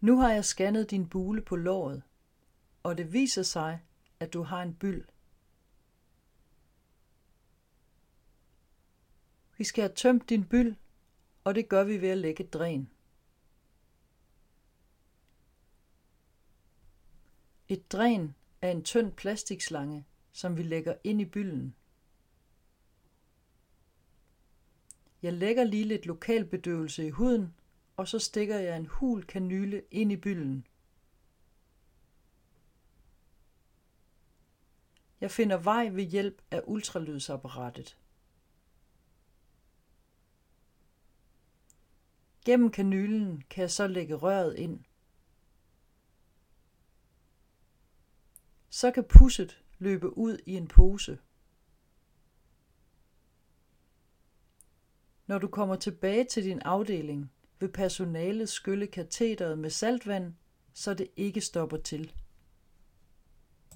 Nu har jeg scannet din bule på låret, og det viser sig, at du har en byld. Vi skal have tømt din byld, og det gør vi ved at lægge et dræn. Et dræn er en tynd plastikslange, som vi lægger ind i bylden. Jeg lægger lige lidt lokalbedøvelse i huden, og så stikker jeg en hul kanyle ind i bylden. Jeg finder vej ved hjælp af ultralydsapparatet. Gennem kanylen kan jeg så lægge røret ind. Så kan pudset løbe ud i en pose. Når du kommer tilbage til din afdeling, vil personalet skylle katheteret med saltvand, så det ikke stopper til.